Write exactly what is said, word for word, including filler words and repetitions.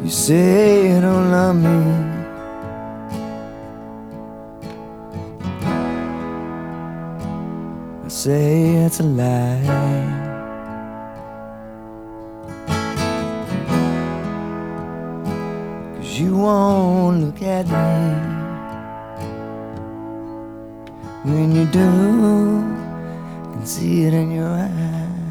You say you don't love me, I say it's a lie. Cause you won't look at me. When you do, I can see it in your eyes.